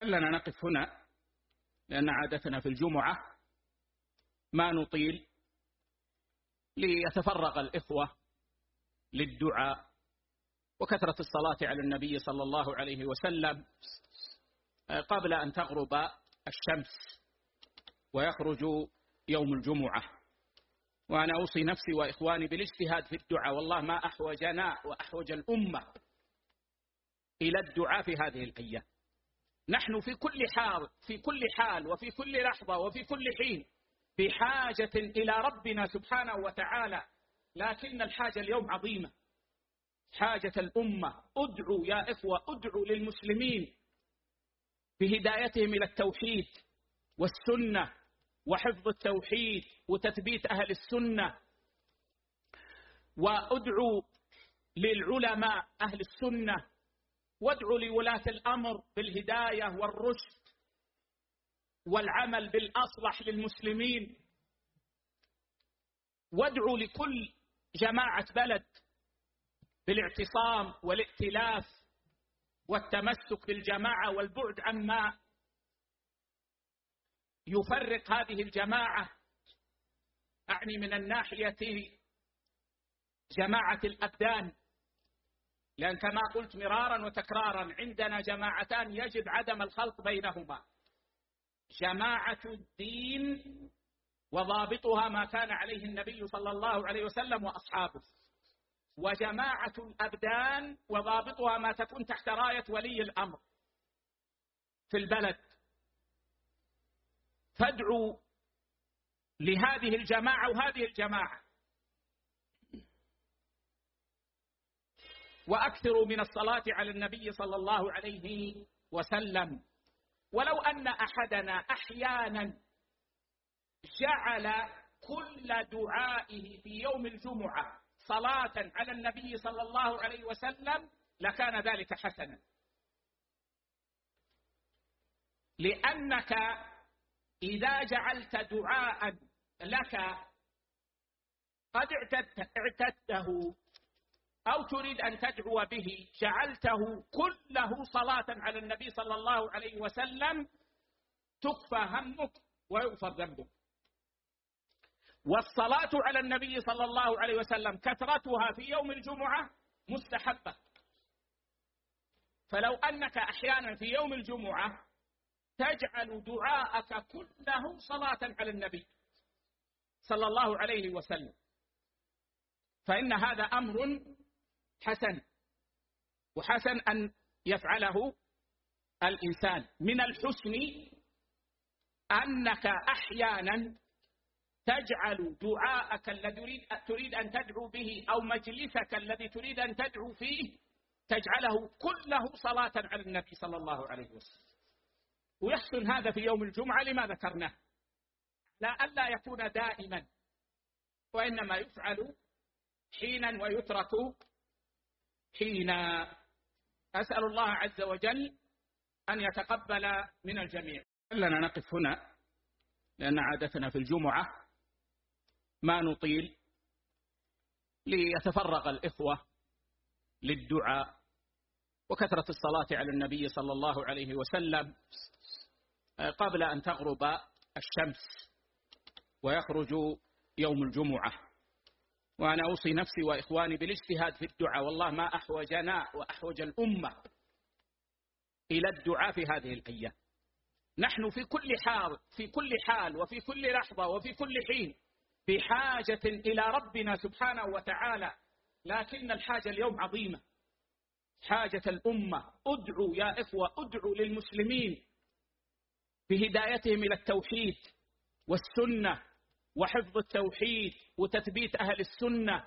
لنا نقف هنا لأن عادتنا في الجمعة ما نطيل ليتفرغ الإخوة للدعاء وكثرة الصلاة على النبي صلى الله عليه وسلم قبل أن تغرب الشمس ويخرج يوم الجمعة. وأنا أوصي نفسي وإخواني بالاجتهاد في الدعاء، والله ما أحوجنا وأحوج الأمة إلى الدعاء في هذه الأيام. نحن في كل حال وفي كل لحظة وفي كل حين بحاجة إلى ربنا سبحانه وتعالى، لكن الحاجة اليوم عظيمة، حاجة الأمة. ادعوا يا إخوة، ادعوا للمسلمين بهدايتهم إلى التوحيد والسنة وحفظ التوحيد وتثبيت أهل السنة، وادعوا للعلماء أهل السنة، وادعوا لولاة الأمر بالهداية والرشد والعمل بالأصلح للمسلمين، وادعوا لكل جماعة بلد بالاعتصام والائتلاف والتمسك بالجماعة والبعد عما يفرق هذه الجماعة، أعني من الناحية جماعة الأبدان، لأن كما قلت مرارا وتكرارا عندنا جماعتان يجب عدم الخلط بينهما: جماعة الدين وضابطها ما كان عليه النبي صلى الله عليه وسلم وأصحابه، وجماعة الأبدان وضابطها ما تكون تحت راية ولي الأمر في البلد. فادعوا لهذه الجماعة وهذه الجماعة، وأكثروا من الصلاة على النبي صلى الله عليه وسلم. ولو أن أحدنا أحيانا جعل كل دعائه في يوم الجمعة صلاة على النبي صلى الله عليه وسلم لكان ذلك حسنا، لأنك إذا جعلت دعاء لك قد اعتدته أو تريد أن تدعو به جعلته كله صلاة على النبي صلى الله عليه وسلم تكفى همك ويغفر ذنبك. والصلاة على النبي صلى الله عليه وسلم كثرتها في يوم الجمعة مستحبة. فلو أنك أحيانا في يوم الجمعة تجعل دعاءك كله صلاة على النبي صلى الله عليه وسلم فإن هذا أمر حسن، وحسن أن يفعله الإنسان. من الحسن أنك أحيانا تجعل دعاءك الذي تريد أن تدعو به أو مجلسك الذي تريد أن تدعو فيه تجعله كله صلاة على النبي صلى الله عليه وسلم. ويحسن هذا في يوم الجمعة لما ذكرناه، لئلا يكون دائما، وإنما يفعل حينا ويترك حينا. أسأل الله عز وجل أن يتقبل من الجميع. لنا نقف هنا لأن عادتنا في الجمعة ما نطيل ليتفرغ الإخوة للدعاء وكثرة الصلاة على النبي صلى الله عليه وسلم قبل أن تغرب الشمس ويخرج يوم الجمعة. وأنا أوصي نفسي وإخواني بالاجتهاد في الدعاء، والله ما أحوجنا وأحوج الأمة إلى الدعاء في هذه الأيام. نحن في كل حال وفي كل لحظة وفي كل حين بحاجة إلى ربنا سبحانه وتعالى، لكن الحاجة اليوم عظيمة، حاجة الأمة. ادعوا يا إخوة، ادعوا للمسلمين بهدايتهم إلى التوحيد والسنة وحفظ التوحيد وتثبيت أهل السنة،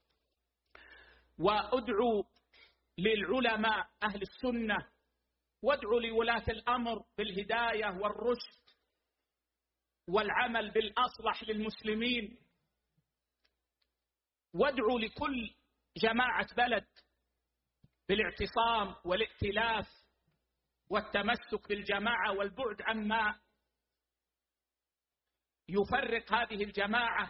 وادعوا للعلماء أهل السنة، وادعوا لولاة الأمر بالهداية والرشد والعمل بالأصلح للمسلمين، وادعوا لكل جماعة بلد بالاعتصام والائتلاف والتمسك بالجماعة والبعد عما يفرق هذه الجماعة،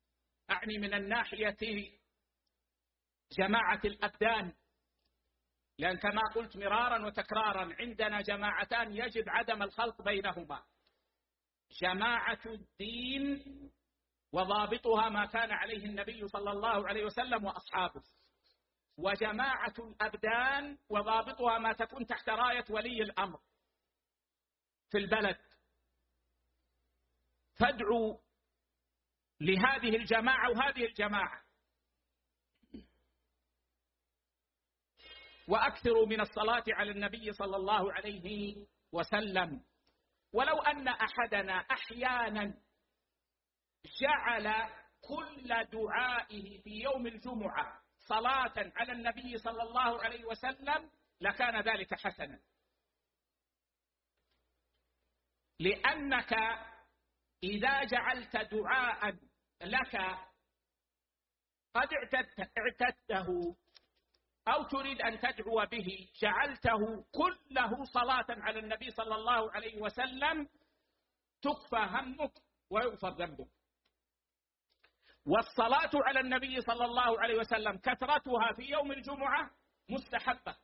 أعني من الناحية جماعة الأبدان، لأن كما قلت مرارا وتكرارا عندنا جماعتان يجب عدم الخلط بينهما: جماعة الدين وضابطها ما كان عليه النبي صلى الله عليه وسلم وأصحابه، وجماعة الأبدان وضابطها ما تكون تحت راية ولي الأمر في البلد. فادعوا لهذه الجماعة وهذه الجماعة، وأكثروا من الصلاة على النبي صلى الله عليه وسلم. ولو أن أحدنا أحيانا جعل كل دعائه في يوم الجمعة صلاة على النبي صلى الله عليه وسلم لكان ذلك حسنا، لأنك إذا جعلت دعاء لك قد اعتدته أو تريد أن تدعو به جعلته كله صلاة على النبي صلى الله عليه وسلم تكفى همك ويغفر ذنبك. والصلاة على النبي صلى الله عليه وسلم كثرتها في يوم الجمعة مستحبة.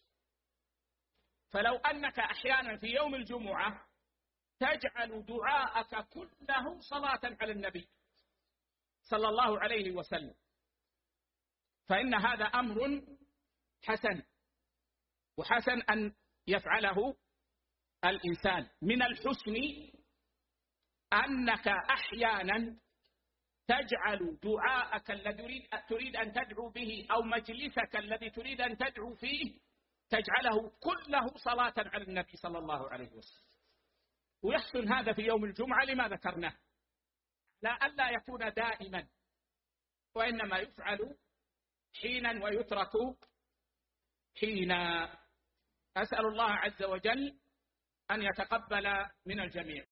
فلو أنك أحيانا في يوم الجمعة تجعل دعاءك كله صلاة على النبي صلى الله عليه وسلم فإن هذا أمر حسن، وحسن أن يفعله الإنسان. من الحسن أنك أحيانا تجعل دعاءك الذي تريد أن تدعو به أو مجلسك الذي تريد أن تدعو فيه تجعله كله صلاة على النبي صلى الله عليه وسلم. ويحسن هذا في يوم الجمعة لما ذكرناه، لئلا يكون دائما، وإنما يفعل حينا ويترك حينا. أسأل الله عز وجل أن يتقبل من الجميع.